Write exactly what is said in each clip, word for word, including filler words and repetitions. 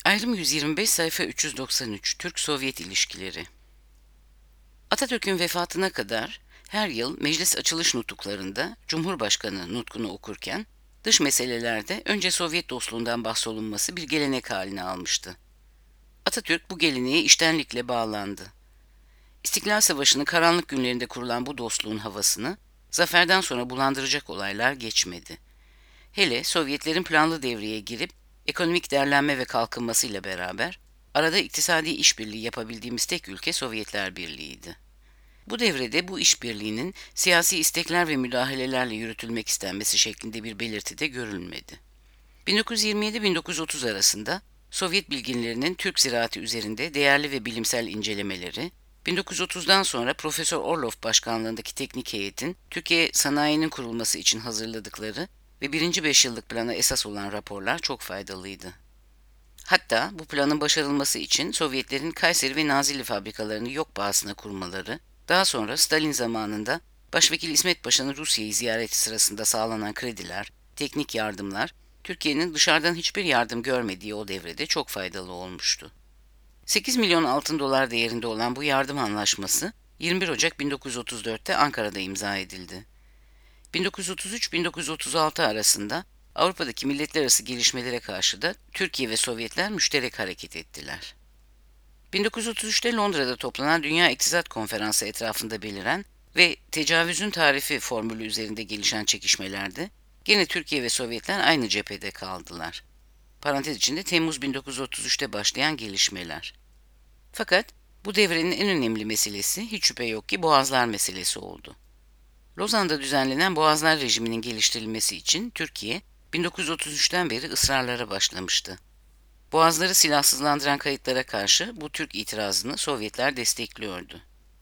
Ayrım yüz yirmi beş sayfa üç yüz doksan üç Türk-Sovyet ilişkileri. Atatürk'ün vefatına kadar her yıl meclis açılış nutuklarında Cumhurbaşkanı nutkunu okurken dış meselelerde önce Sovyet dostluğundan bahsolunması bir gelenek haline almıştı. Atatürk bu geleneğe içtenlikle bağlandı. İstiklal Savaşı'nın karanlık günlerinde kurulan bu dostluğun havasını zaferden sonra bulandıracak olaylar geçmedi. Hele Sovyetlerin planlı devreye girip ekonomik derlenme ve kalkınmasıyla beraber arada iktisadi işbirliği yapabildiğimiz tek ülke Sovyetler Birliği'ydi. Bu devrede bu işbirliğinin siyasi istekler ve müdahalelerle yürütülmek istenmesi şeklinde bir belirti de görülmedi. bin dokuz yüz yirmi yedi - bin dokuz yüz otuz arasında Sovyet bilginlerinin Türk ziraati üzerinde değerli ve bilimsel incelemeleri, bin dokuz yüz otuzdan sonra Profesör Orlov başkanlığındaki teknik heyetin Türkiye sanayinin kurulması için hazırladıkları ve birinci beş yıllık plana esas olan raporlar çok faydalıydı. Hatta bu planın başarılması için Sovyetlerin Kayseri ve Nazilli fabrikalarını yok pahasına kurmaları, daha sonra Stalin zamanında Başvekil İsmet Paşa'nın Rusya'yı ziyareti sırasında sağlanan krediler, teknik yardımlar, Türkiye'nin dışarıdan hiçbir yardım görmediği o devrede çok faydalı olmuştu. sekiz milyon altın dolar değerinde olan bu yardım anlaşması yirmi bir Ocak bin dokuz yüz otuz dörtte Ankara'da imza edildi. bin dokuz yüz otuz üç - bin dokuz yüz otuz altı arasında Avrupa'daki milletler arası gelişmelere karşı da Türkiye ve Sovyetler müşterek hareket ettiler. bin dokuz yüz otuz üçte Londra'da toplanan Dünya İktisat Konferansı etrafında beliren ve tecavüzün tarifi formülü üzerinde gelişen çekişmelerde gene Türkiye ve Sovyetler aynı cephede kaldılar. Parantez içinde Temmuz bin dokuz yüz otuz üçte başlayan gelişmeler. Fakat bu devrenin en önemli meselesi hiç şüphe yok ki Boğazlar meselesi oldu. Lozan'da düzenlenen Boğazlar rejiminin geliştirilmesi için Türkiye bin dokuz yüz otuz üçten beri ısrarlara başlamıştı. Boğazları silahsızlandıran kayıtlara karşı bu Türk itirazını Sovyetler destekliyordu.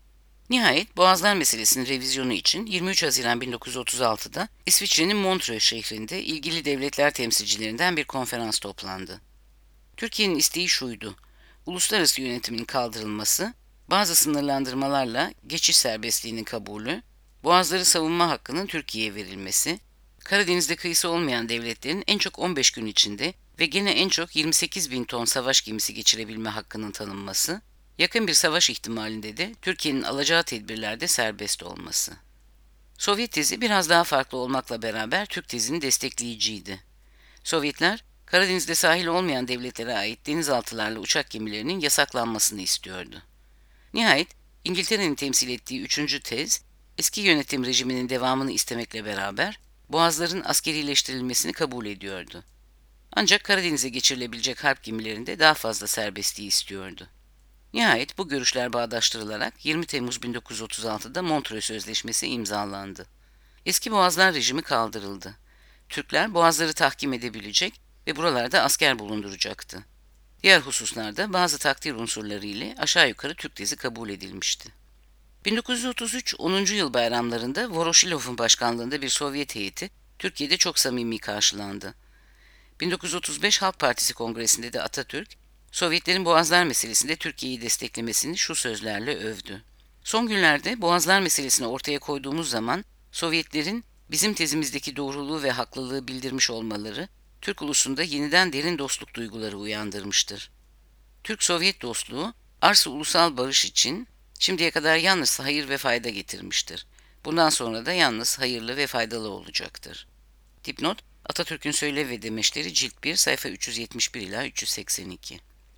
Nihayet Boğazlar meselesinin revizyonu için yirmi üç Haziran bin dokuz yüz otuz altıda İsviçre'nin Montreux şehrinde ilgili devletler temsilcilerinden bir konferans toplandı. Türkiye'nin isteği şuydu: uluslararası yönetimin kaldırılması, bazı sınırlandırmalarla geçiş serbestliğinin kabulü, boğazları savunma hakkının Türkiye'ye verilmesi, Karadeniz'de kıyısı olmayan devletlerin en çok on beş gün içinde ve gene en çok yirmi sekiz bin ton savaş gemisi geçirebilme hakkının tanınması, yakın bir savaş ihtimalinde de Türkiye'nin alacağı tedbirlerde serbest olması. Sovyet tezi biraz daha farklı olmakla beraber Türk tezini destekleyiciydi. Sovyetler, Karadeniz'de sahil olmayan devletlere ait denizaltılarla uçak gemilerinin yasaklanmasını istiyordu. Nihayet İngiltere'nin temsil ettiği üçüncü tez, eski yönetim rejiminin devamını istemekle beraber boğazların askerileştirilmesini kabul ediyordu. Ancak Karadeniz'e geçirilebilecek harp gemilerinde daha fazla serbestliği istiyordu. Nihayet bu görüşler bağdaştırılarak yirmi Temmuz bin dokuz yüz otuz altıda Montreux Sözleşmesi imzalandı. Eski Boğazlar rejimi kaldırıldı. Türkler boğazları tahkim edebilecek ve buralarda asker bulunduracaktı. Diğer hususlarda bazı takdir unsurları ile aşağı yukarı Türk tezi kabul edilmişti. bin dokuz yüz otuz üç onuncu yıl bayramlarında Voroshilov'un başkanlığında bir Sovyet heyeti Türkiye'de çok samimi karşılandı. bin dokuz yüz otuz beş Halk Partisi Kongresi'nde de Atatürk, Sovyetlerin Boğazlar meselesinde Türkiye'yi desteklemesini şu sözlerle övdü: "Son günlerde Boğazlar meselesini ortaya koyduğumuz zaman Sovyetlerin bizim tezimizdeki doğruluğu ve haklılığı bildirmiş olmaları Türk ulusunda yeniden derin dostluk duyguları uyandırmıştır. Türk-Sovyet dostluğu arz ulusal barış için şimdiye kadar yalnız hayır ve fayda getirmiştir. Bundan sonra da yalnız hayırlı ve faydalı olacaktır." Dipnot: Atatürk'ün Söylev ve Demeçleri Cilt bir sayfa üç yüz yetmiş bir ila üç yüz seksen iki.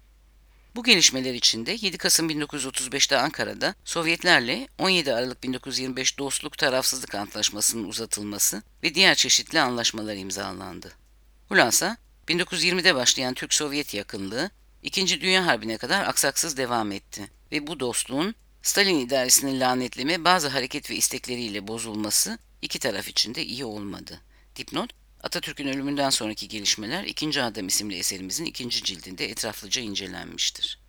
Bu gelişmeler içinde yedi Kasım bin dokuz yüz otuz beşte Ankara'da Sovyetlerle on yedi Aralık bin dokuz yüz yirmi beş Dostluk Tarafsızlık Antlaşması'nın uzatılması ve diğer çeşitli anlaşmalar imzalandı. Hulasa, bin dokuz yüz yirmide başlayan Türk-Sovyet yakınlığı İkinci Dünya Harbi'ne kadar aksaksız devam etti ve bu dostluğun Stalin idaresinin lanetleme bazı hareket ve istekleriyle bozulması iki taraf için de iyi olmadı. Dipnot: Atatürk'ün ölümünden sonraki gelişmeler İkinci Adam isimli eserimizin ikinci cildinde etraflıca incelenmiştir.